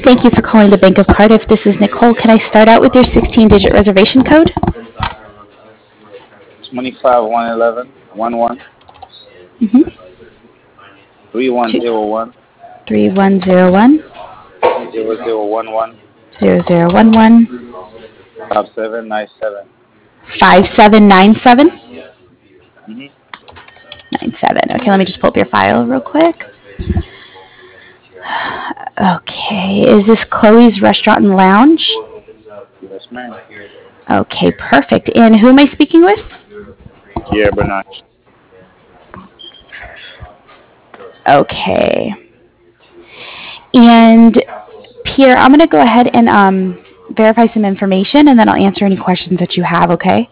Thank you for calling the Bank of Cardiff. This is Nicole. Can I start out with your 16-digit reservation code? 25 111 11 Mm-hmm. 3101 3101 0011 0011 5797. 5797 Mm-hmm. 97. Okay, let me just pull up your file real quick. Okay, is this Chloe's Restaurant and Lounge? Yes, ma'am. Okay, perfect. And who am I speaking with? Pierre Bernard. Okay. And Pierre, I'm going to go ahead and verify some information, and then I'll answer any questions that you have, okay?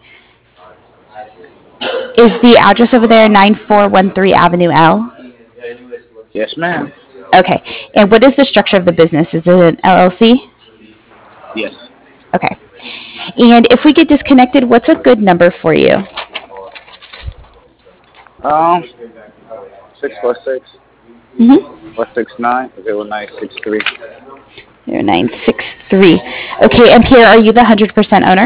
Is the address over there 9413 Avenue L? Yes, ma'am. Okay. And what is the structure of the business? Is it an LLC? Yes. Okay. And if we get disconnected, what's a good number for you? Um, 646 Mm-hmm. 469 0963. 0963. Okay, and Pierre, are you the 100% owner?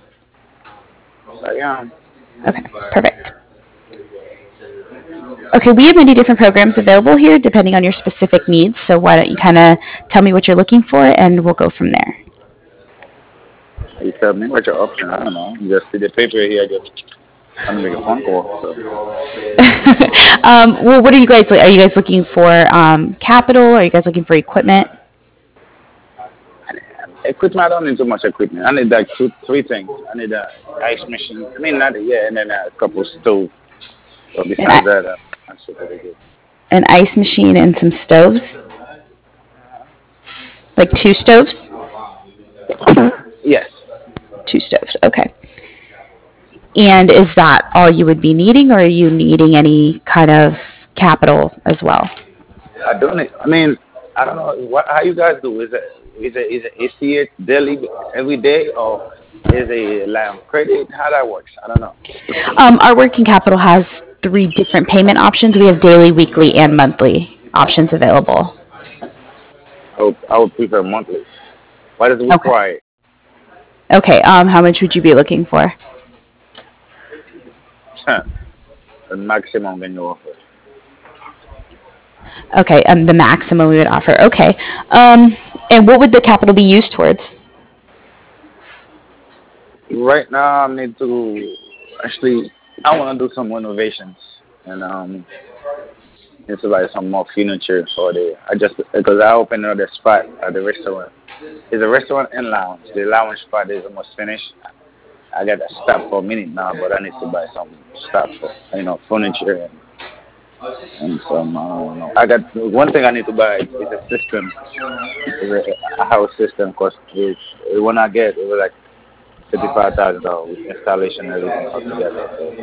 I am. Okay, perfect. Okay, we have many different programs available here depending on your specific needs. So why don't you kind of tell me what you're looking for, and we'll go from there. You tell me what your option. I don't know. You just see the paper here. I'm gonna make a phone call. So. Well, what are you guys looking for? Capital? Are you guys looking for equipment? Equipment. I don't need too much equipment. I need like three things. I need a ice machine. I mean, not yeah, and then a couple stove. So besides that, that's pretty good. An ice machine and some stoves? Like two stoves? Yes. Two stoves, okay. And is that all you would be needing, or are you needing any kind of capital as well? I don't. I mean, I don't know how you guys do. Is it ACH daily every day, or is it line of credit? How that works? I don't know. Our working capital has three different payment options. We have daily, weekly, and monthly options available. I would prefer monthly. What is Okay. required? Okay. How much would you be looking for? The maximum can you offer. Okay. The maximum we would offer. Okay. And what would the capital be used towards? Right now, I need to actually. I want to do some renovations and need to buy some more furniture for the. I just because I opened another spot at the restaurant. It's a restaurant and lounge. The lounge spot is almost finished. I got to stop for a minute now, but I need to buy some stuff for furniture and some. I don't know. I got one thing I need to buy is a system, is a house system, because when I get it was like $55,000 with installation and everything all together. So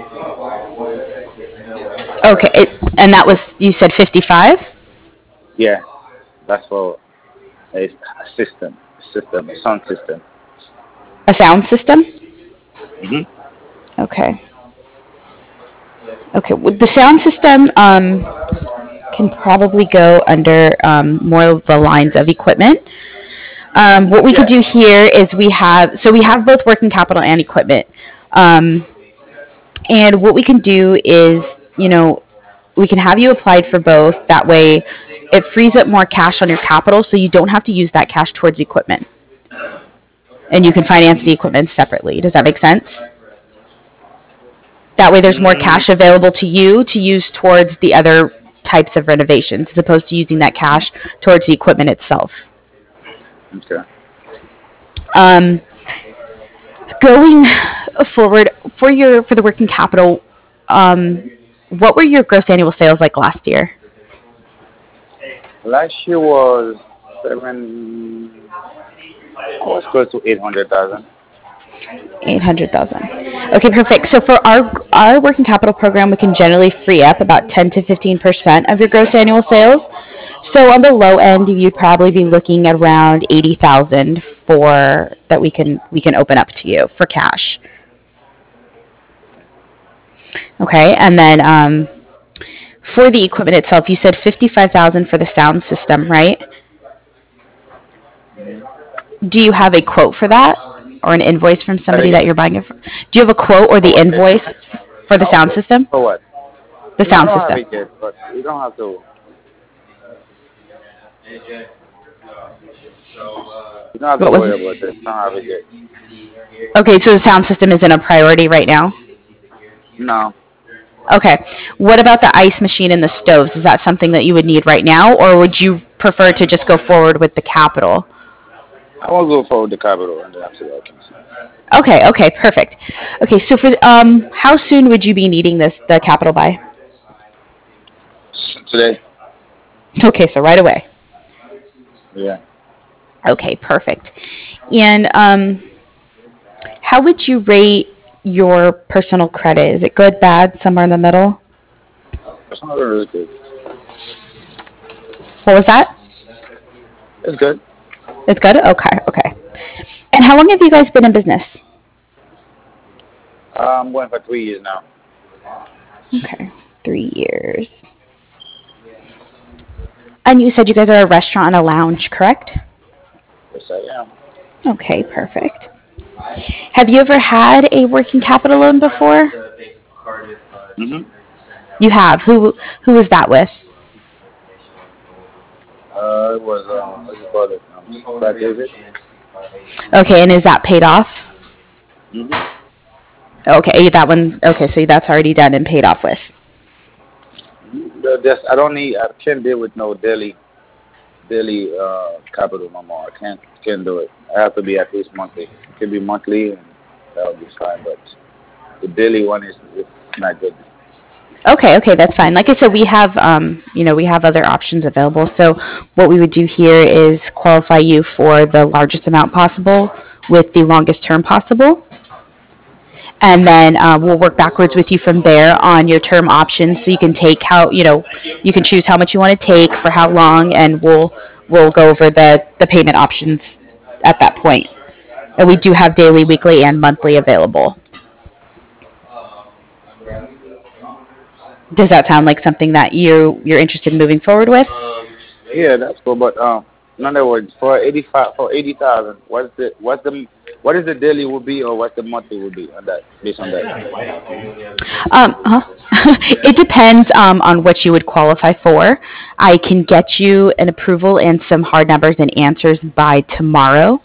Okay. And that was, you said 55? yeah, that's for a a sound system. A sound system? Hmm. Okay. Okay. With the sound system, can probably go under more of the lines of equipment. What we could Yeah. do here is we have both working capital and equipment. Um, and what we can do is, we can have you applied for both. That way, it frees up more cash on your capital, so you don't have to use that cash towards equipment. And you can finance the equipment separately. Does that make sense? That way, there's more Mm, cash available to you to use towards the other types of renovations, as opposed to using that cash towards the equipment itself. okay. Um, Going forward for the working capital, um, what were your gross annual sales like last year? Last year was seven. I was close to 800,000. 800,000. Okay, perfect. So for our working capital program, we can generally free up about 10 to 15% of your gross annual sales. So on the low end, you'd probably be looking at around 80,000 for that we can open up to you for cash. Okay, and then for the equipment itself, you said 55,000 for the sound system, right? Do you have a quote for that, or an invoice from That somebody that again? you're buying it from? Do you have a quote or For the what? invoice for the sound system? For what? The No, I sound don't have system. it yet, but you don't have to. You don't have to What was worry about it? it. You don't have it yet. Okay, so the sound system isn't a priority right now. No, Okay. What about the ice machine and the stoves? Is that something that you would need right now, or would you prefer to just go forward with the capital? I will go for the capital and then after that I can see. Okay, okay, perfect. Okay, so for how soon would you be needing the capital by? Today? Okay, so right away. Yeah. Okay, perfect. And how would you rate your personal credit? Is it good, bad, somewhere in the middle? It's not really good. What was that? It's good. It's good. Okay, okay. And how long have you guys been in business? I'm going for 3 years now. Okay, 3 years. And you said you guys are a restaurant and a lounge, correct? Yes, I am. Okay, perfect. Have you ever had a working capital loan before? Mm-hmm. You have. Who was that with? It was, what do you call it? Brad David? Okay, and is that paid off? Mm-hmm. Okay, that one. Okay, so that's already done and paid off with. Just, I don't need, I can't deal with no daily capital no more. I can't do it. I have to be at least monthly. It can be monthly and that'll be fine, but the daily one is not good. Okay, okay, that's fine. Like I said, we have, we have other options available. So what we would do here is qualify you for the largest amount possible with the longest term possible. And then we'll work backwards with you from there on your term options. So you can take you can choose how much you want to take for how long, and we'll go over the payment options at that point. And we do have daily, weekly, and monthly available. Does that sound like something that you're interested in moving forward with? Yeah, that's cool. But in other words, for 80,000, what is the daily will be or what the monthly will be on that based on that? Huh? It depends on what you would qualify for. I can get you an approval and some hard numbers and answers by tomorrow,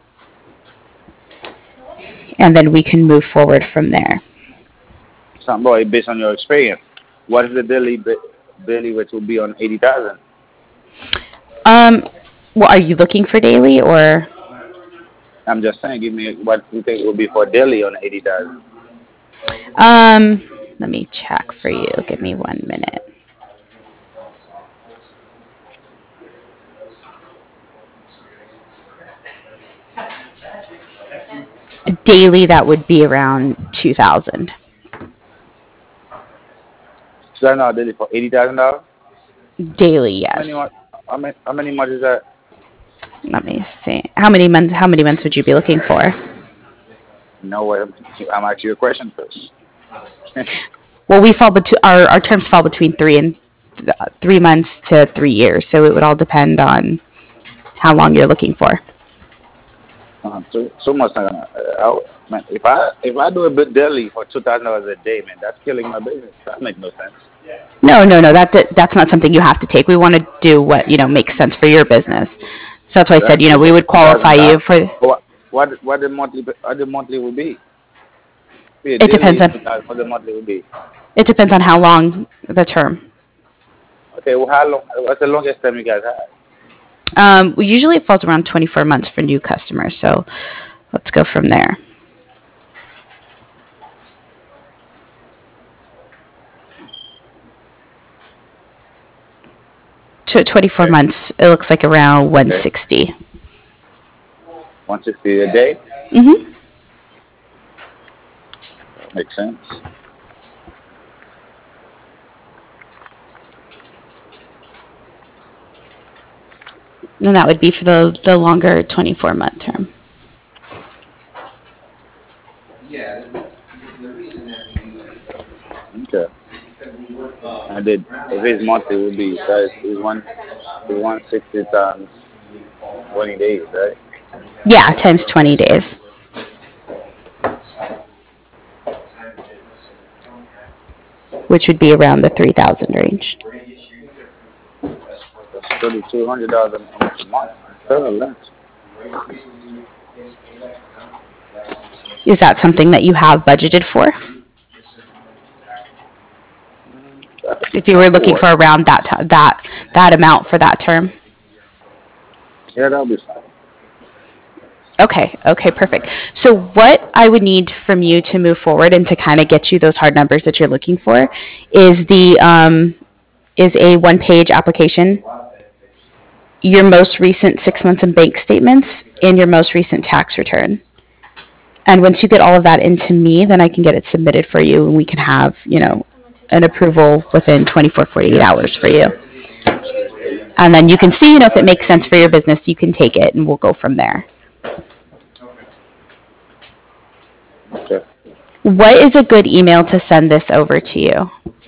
and then we can move forward from there. Some boy based on your experience. What is the daily which will be on 80,000? Um, well, are you looking for daily or? I'm just saying, give me what you think will be for daily on 80,000. Um, Let me check for you. Give me 1 minute. Daily, that would be around 2,000. So I know daily for $80,000. Daily, How many yes. months? How many months is that? Let me see. How many months would you be looking for? No way. I'm asking you a question first. Well, we fall between our terms fall between 3 months to 3 years, so it would all depend on how long you're looking for. So much. Man, if I do a bit daily for $2,000 a day, man, that's killing my business. That makes no sense. No, no, no. That's not something you have to take. We want to do what makes sense for your business. So that's why I said That's too we much. would Two qualify thousand you dollars. for. What the monthly will be? Be a It daily depends is on 2,000. What the monthly will be? it depends on how long the term. Okay. Well, how long? What's the longest time you guys had? Usually it falls around 24 months for new customers. So let's go from there. To 24 Okay. months, it looks like around Okay. 160. 160 a day. Mm-hmm. Makes sense. And that would be for the longer 24-month term. Okay. I did. If his monthly will be that is 160 times 20 days, right? Yeah, times 20 days. Which would be around the 3,000 range. That's $3,200 almost a month. Instead of less. Is that something that you have budgeted for? If you were That could looking work. for around that amount for that term? Yeah, that'll be fine. Okay, okay, perfect. So what I would need from you to move forward and to kind of get you those hard numbers that you're looking for is is a one-page application, your most recent 6 months in bank statements, and your most recent tax return. And once you get all of that into me, then I can get it submitted for you, and we can have, an approval within 24, 48 hours for you. And then you can see, if it makes sense for your business, you can take it, and we'll go from there. Okay. What is a good email to send this over to you?